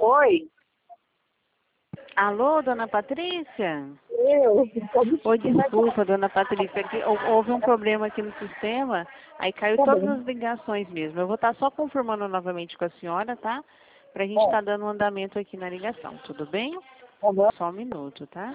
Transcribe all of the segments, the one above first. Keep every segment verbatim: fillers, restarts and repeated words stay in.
Oi. Alô, dona Patrícia? Eu. Oi, desculpa, dona Patrícia, que hou- houve um problema aqui no sistema, aí caiu Tá todas bem. as ligações mesmo. Eu vou estar só confirmando novamente com a senhora, tá? Pra gente É. estar dando um andamento aqui na ligação, tudo bem? Tá bom. Só um minuto, tá?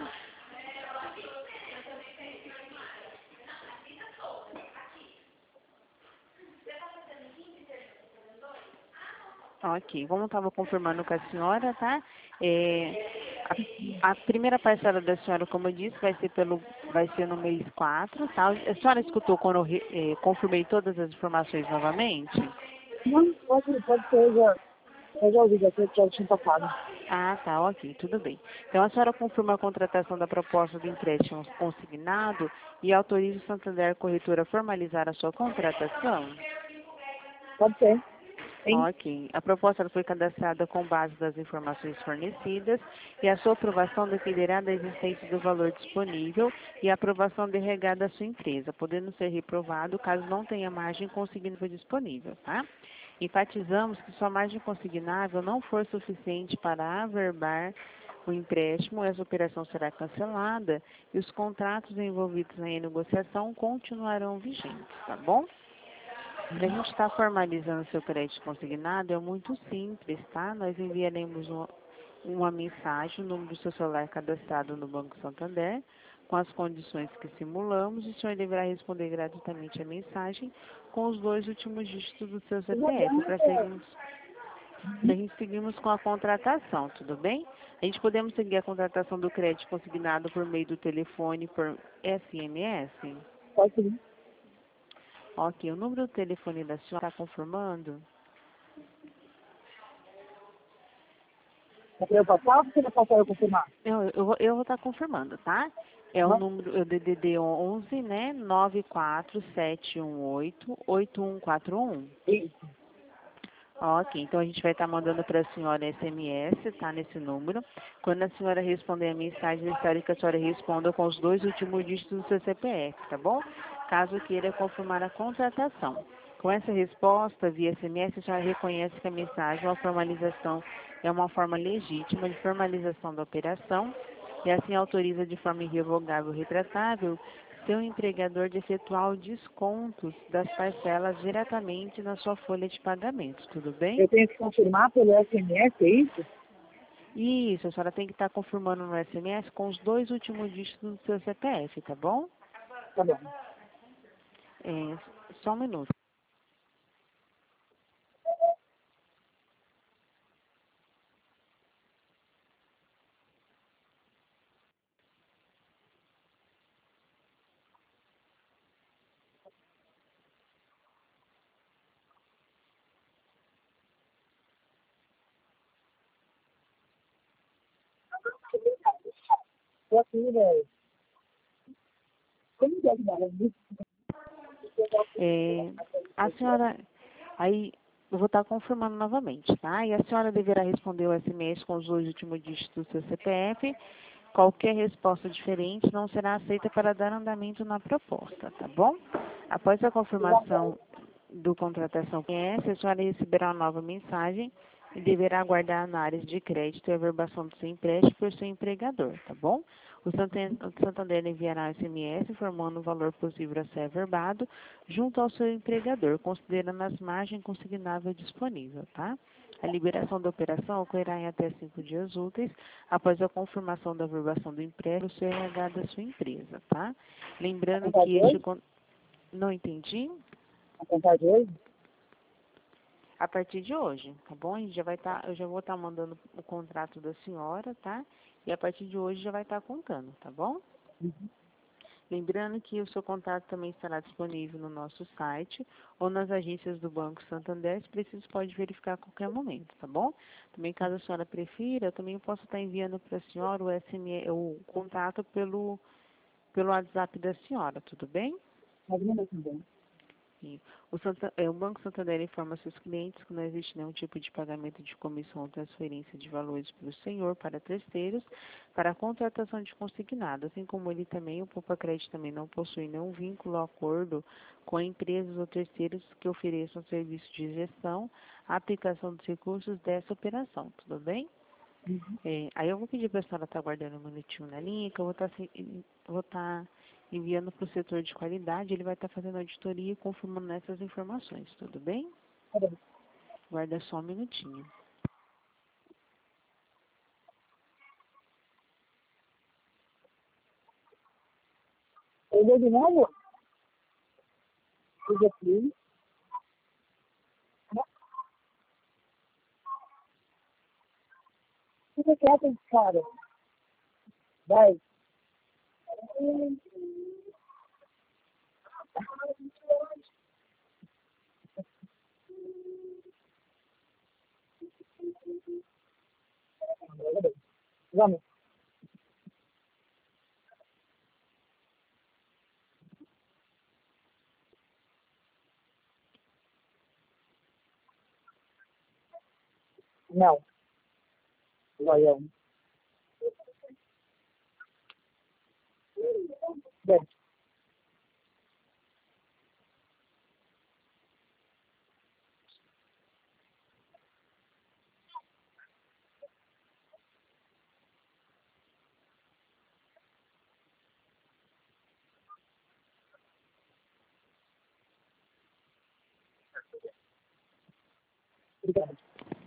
Ok, como eu estava confirmando com a senhora, tá? É, a, a primeira parcela da senhora, como eu disse, vai ser, pelo, vai ser no mês quatro, tá? A senhora escutou quando eu re- eh, confirmei todas as informações novamente? Não, pode, pode ser, já, eu já ouvi, já, já tinha passado. Ah, tá, ok, tudo bem. Então a senhora confirma a contratação da proposta do empréstimo consignado e autoriza o Santander Corretora a formalizar a sua contratação? Pode ser. Sim. Ok. A proposta ela foi cadastrada com base das informações fornecidas e a sua aprovação dependerá da existência do valor disponível e a aprovação derregada da sua empresa, podendo ser reprovado caso não tenha margem consignável disponível, tá? Enfatizamos que sua margem consignável não for suficiente para averbar o empréstimo, essa operação será cancelada e os contratos envolvidos na negociação continuarão vigentes, tá bom? Para a gente estar formalizando seu crédito consignado é muito simples, tá? Nós enviaremos uma, uma mensagem, o número do seu celular cadastrado no Banco Santander, com as condições que simulamos, e o senhor deverá responder gratuitamente a mensagem com os dois últimos dígitos do seu C P F, para seguirmos, pra gente seguirmos com a contratação, tudo bem? A gente podemos seguir a contratação do crédito consignado por meio do telefone, por S M S? Pode ser. Ok, o número do telefone da senhora está confirmando? É pra eu passar ou você vai passar eu confirmar? Eu, eu, vou- eu vou estar confirmando, tá? É o Uhum. número, é o D D D onze, né? nove quatro sete um oito, oito um quatro um. Isso. Ok, então a gente vai estar mandando para a senhora S M S, tá? Nesse número. Quando a senhora responder a mensagem, eu espero que a senhora responda com os dois últimos dígitos do seu C P F, tá bom? Caso queira confirmar a contratação. Com essa resposta via S M S, a senhora reconhece que a mensagem ou a formalização é uma forma legítima de formalização da operação e assim autoriza de forma irrevogável e retratável seu empregador de efetuar o descontos das parcelas diretamente na sua folha de pagamento, tudo bem? Eu tenho que confirmar pelo S M S, é isso? Isso, a senhora tem que estar confirmando no S M S com os dois últimos dígitos do seu C P F, tá bom? Tá bom. É, só um minuto. Tô aqui, velho. Como que é que dá? É, a senhora, aí eu vou estar confirmando novamente, tá? E a senhora deverá responder o S M S com os dois últimos dígitos do seu C P F. Qualquer resposta diferente não será aceita para dar andamento na proposta, tá bom? Após a confirmação do contratação com S, a senhora receberá uma nova mensagem e deverá aguardar na área de crédito e averbação do seu empréstimo por seu empregador, tá bom? O Santander, o Santander enviará S M S informando o valor possível a ser averbado junto ao seu empregador, considerando as margens consignáveis disponíveis, tá? A liberação da operação ocorrerá em até cinco dias úteis após a confirmação da averbação do empréstimo do seu R H da sua empresa, tá? A Lembrando contar que de este... hoje? con- Não entendi? A contar de hoje? A partir de hoje, tá bom? A gente já vai estar, eu já vou estar mandando o contrato da senhora, tá? E a partir de hoje já vai estar contando, tá bom? Uhum. Lembrando que o seu contrato também estará disponível no nosso site ou nas agências do Banco Santander, se preciso pode verificar a qualquer momento, tá bom? Também caso a senhora prefira, eu também posso estar enviando para a senhora o S M S, o contato pelo, pelo WhatsApp da senhora, tudo bem? Mas não também. Sim. O, Santa- é, o Banco Santander informa seus clientes que não existe nenhum tipo de pagamento de comissão ou transferência de valores pelo senhor para terceiros para a contratação de consignado, assim como ele também, o Poupa Crédito também não possui nenhum vínculo ou acordo com empresas ou terceiros que ofereçam serviço de gestão, aplicação dos recursos dessa operação, tudo bem? Uhum. É, aí eu vou pedir para a senhora estar aguardando um minutinho na linha, que eu vou estar, vou estar enviando para o setor de qualidade, ele vai estar fazendo a auditoria e confirmando essas informações, tudo bem? Tá bem. Guarda só um minutinho. Eu vou de novo? Eu já fiz. Fica quieto, cara. Vai. Vamos. Não. Vai, eu. Bem. Obrigado.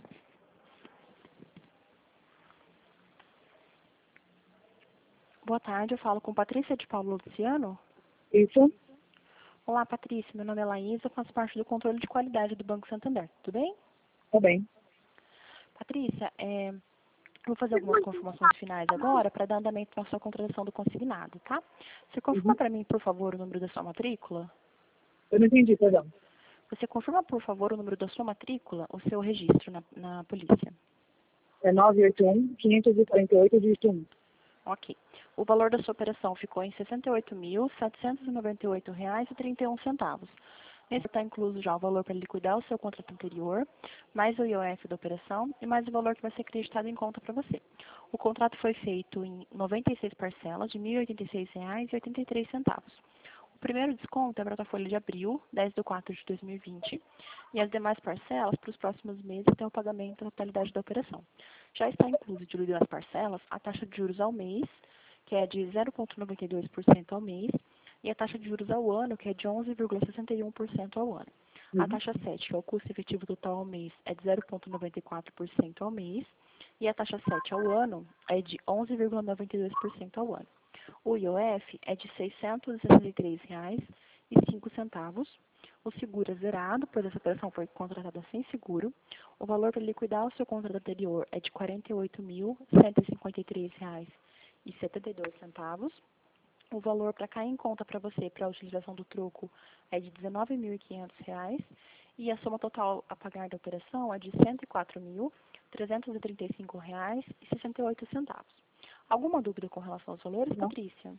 Boa tarde, eu falo com Patrícia de Paulo Luciano. Isso? Olá, Patrícia, meu nome é Laísa, faço parte do controle de qualidade do Banco Santander, tudo bem? Tá bem. Patrícia, é, eu vou fazer algumas confirmações finais agora para dar andamento na sua contratação do consignado, tá? Você confirma Uhum. para mim, por favor, o número da sua matrícula? Eu não entendi, perdão. Você confirma, por favor, o número da sua matrícula, o seu registro na, na polícia? É nove oito um, quinhentos e quarenta e oito, dígito um. Ok. O valor da sua operação ficou em sessenta e oito mil, setecentos e noventa e oito reais e trinta e um centavos. Nesse está incluso já o valor para liquidar o seu contrato anterior, mais o I O F da operação e mais o valor que vai ser acreditado em conta para você. O contrato foi feito em noventa e seis parcelas de mil e oitenta e seis reais e oitenta e três centavos. O primeiro desconto é para a folha de abril, dez de quatro de dois mil e vinte, e as demais parcelas para os próximos meses até o pagamento da totalidade da operação. Já está incluso, diluído nas parcelas, a taxa de juros ao mês, que é de zero vírgula noventa e dois por cento ao mês, e a taxa de juros ao ano, que é de onze vírgula sessenta e um por cento ao ano. A Uhum. taxa sete, que é o custo efetivo total ao mês, é de zero vírgula noventa e quatro por cento ao mês, e a taxa sete ao ano é de onze vírgula noventa e dois por cento ao ano. O I O F é de seiscentos e sessenta e três reais e cinco centavos. O seguro é zerado, pois essa operação foi contratada sem seguro. O valor para liquidar o seu contrato anterior é de quarenta e oito mil, cento e cinquenta e três reais e setenta e dois centavos. O valor para cair em conta para você para a utilização do troco é de dezenove mil e quinhentos reais e a soma total a pagar da operação é de cento e quatro mil, trezentos e trinta e cinco reais e sessenta e oito centavos. Alguma dúvida com relação aos valores, Não. Patrícia?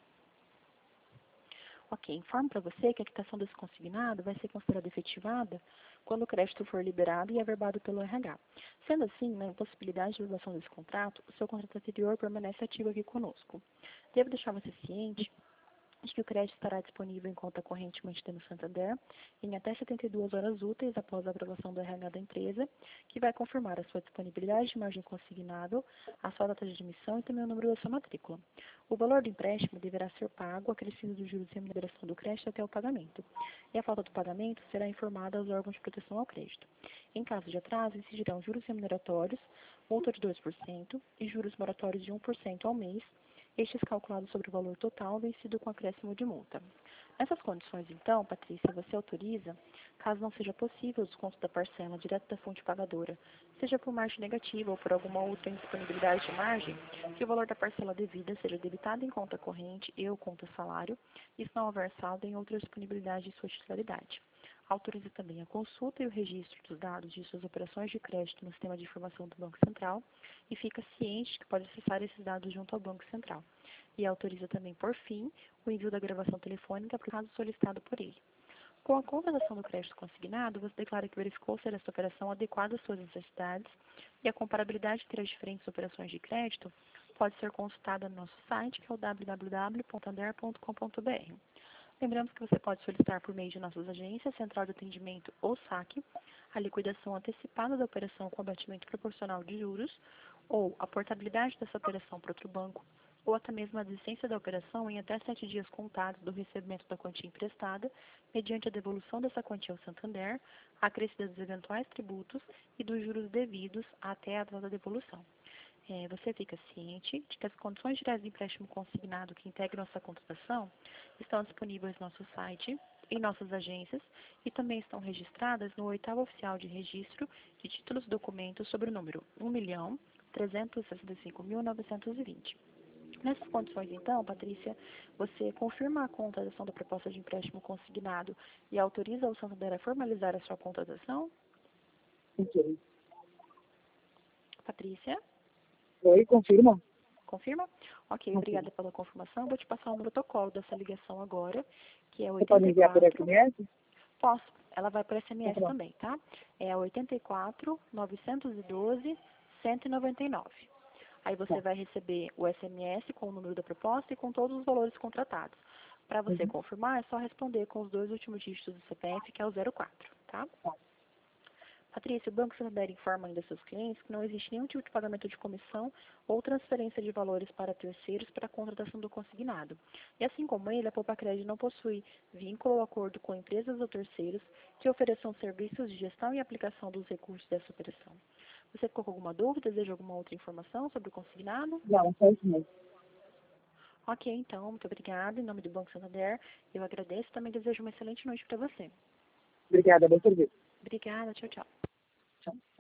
Ok, informo para você que a quitação desse consignado vai ser considerada efetivada quando o crédito for liberado e averbado pelo R H. Sendo assim, na impossibilidade de renovação desse contrato, o seu contrato anterior permanece ativo aqui conosco. Devo deixar você ciente de que o crédito estará disponível em conta corrente mantida no Santander em até setenta e duas horas úteis após a aprovação do R H da empresa, que vai confirmar a sua disponibilidade de margem consignável, a sua data de admissão e também o número da sua matrícula. O valor do empréstimo deverá ser pago, acrescido dos juros e remuneração do crédito até o pagamento, e a falta do pagamento será informada aos órgãos de proteção ao crédito. Em caso de atraso, incidirão juros remuneratórios, multa de dois por cento e juros moratórios de um por cento ao mês, estes calculados sobre o valor total vencido com acréscimo de multa. Nessas condições, então, Patrícia, você autoriza, caso não seja possível o desconto da parcela direto da fonte pagadora, seja por margem negativa ou por alguma outra indisponibilidade de margem, que o valor da parcela devida seja debitado em conta corrente e ou conta salário, e se não houver saldo em outra disponibilidade de sua titularidade. Autoriza também a consulta e o registro dos dados de suas operações de crédito no sistema de informação do Banco Central e fica ciente de que pode acessar esses dados junto ao Banco Central. E autoriza também, por fim, o envio da gravação telefônica para o caso solicitado por ele. Com a contratação do crédito consignado, você declara que verificou ser esta operação adequada às suas necessidades e a comparabilidade entre as diferentes operações de crédito pode ser consultada no nosso site, que é o w w w ponto santander ponto com ponto b r. Lembramos que você pode solicitar por meio de nossas agências, Central de Atendimento ou S A C, a liquidação antecipada da operação com abatimento proporcional de juros, ou a portabilidade dessa operação para outro banco, ou até mesmo a desistência da operação em até sete dias contados do recebimento da quantia emprestada, mediante a devolução dessa quantia ao Santander, a acrescida dos eventuais tributos e dos juros devidos até a data da devolução. É, você fica ciente de que as condições gerais do empréstimo consignado que integram essa contratação estão disponíveis no nosso site, em nossas agências e também estão registradas no oitavo oficial de registro de títulos e documentos sobre o número um milhão trezentos e sessenta e cinco mil novecentos e vinte. Nessas condições, então, Patrícia, você confirma a contratação da proposta de empréstimo consignado e autoriza o Santander a formalizar a sua contratação? Ok. Patrícia? Oi, confirma? Confirma? Ok, Ok. obrigada pela confirmação. Vou te passar o protocolo dessa ligação agora, que é Você pode enviar por oitenta e quatro... S M S? Posso. Ela vai por S M S Tá bom. também, tá? É oitenta e quatro, novecentos e doze, cento e noventa e nove. Aí você Tá. vai receber o S M S com o número da proposta e com todos os valores contratados. Para você Uhum. confirmar, é só responder com os dois últimos dígitos do C P F, que é o zero quatro, tá? Tá. Patrícia, o Banco Santander informa ainda seus clientes que não existe nenhum tipo de pagamento de comissão ou transferência de valores para terceiros para a contratação do consignado. E assim como ele, a Poupa-Crédito não possui vínculo ou acordo com empresas ou terceiros que ofereçam serviços de gestão e aplicação dos recursos dessa operação. Você ficou com alguma dúvida? Deseja alguma outra informação sobre o consignado? Não, só isso mesmo. Ok, então, muito obrigada. Em nome do Banco Santander, eu agradeço e também desejo uma excelente noite para você. Obrigada, bom serviço. Obrigada, tchau, tchau. Tchau.